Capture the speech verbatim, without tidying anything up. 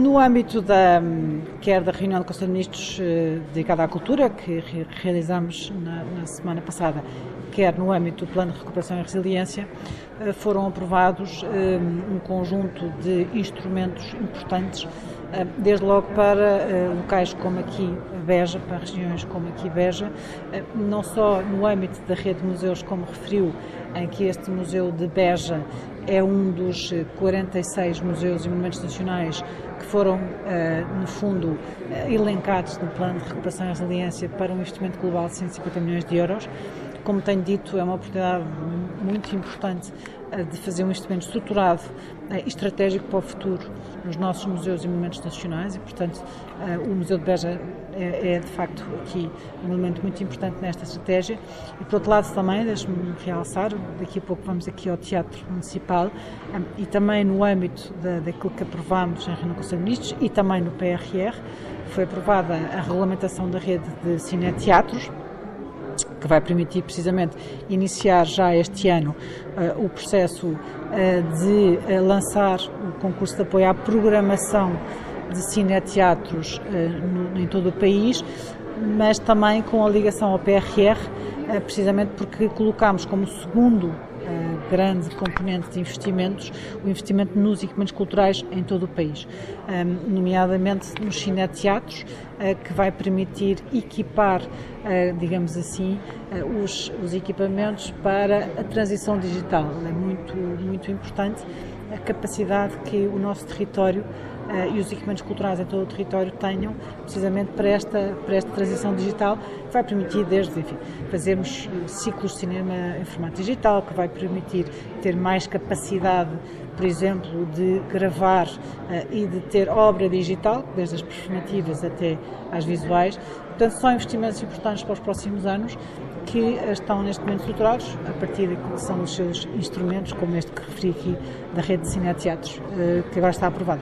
No âmbito da, quer da reunião do Conselho de Ministros dedicada à cultura, que realizamos na, na semana passada, quer no âmbito do Plano de Recuperação e Resiliência, foram aprovados um conjunto de instrumentos importantes, desde logo para locais como aqui Beja, para regiões como aqui Beja, não só no âmbito da rede de museus, como referiu, em que este Museu de Beja é um dos quarenta e seis museus e monumentos nacionais que foram, no fundo, elencados no Plano de Recuperação e Resiliência para um investimento global de cento e cinquenta milhões de euros. Como tenho dito, é uma oportunidade muito importante de fazer um investimento estruturado e estratégico para o futuro nos nossos museus e monumentos nacionais e, portanto, o Museu de Beja é, é de facto aqui um elemento muito importante nesta estratégia. E, por outro lado, também, deixe-me realçar, daqui a pouco vamos aqui ao Teatro Municipal e também no âmbito da, daquilo que aprovámos em reunião do Conselho de Ministros e também no P R R, foi aprovada a regulamentação da rede de cineteatros, que vai permitir precisamente iniciar já este ano uh, o processo uh, de uh, lançar o concurso de apoio à programação de cineteatros uh, no, em todo o país, mas também com a ligação ao P R R, uh, precisamente porque colocámos como segundo Uh, grande componente de investimentos, o investimento nos equipamentos culturais em todo o país, um, nomeadamente nos cineteatros, uh, que vai permitir equipar, uh, digamos assim, uh, os, os equipamentos para a transição digital. É muito, muito importante a capacidade que o nosso território uh, e os equipamentos culturais em todo o território tenham, precisamente para esta, para esta transição digital, que vai permitir desde, enfim, fazermos ciclos de cinema em formato digital, que vai permitir ter mais capacidade, por exemplo, de gravar uh, e de ter obra digital, desde as performativas até às visuais. Portanto, são investimentos importantes para os próximos anos que estão neste momento estruturados a partir daquilo que são os seus instrumentos, como este que referi aqui da rede de cineteatros, uh, que agora está aprovado.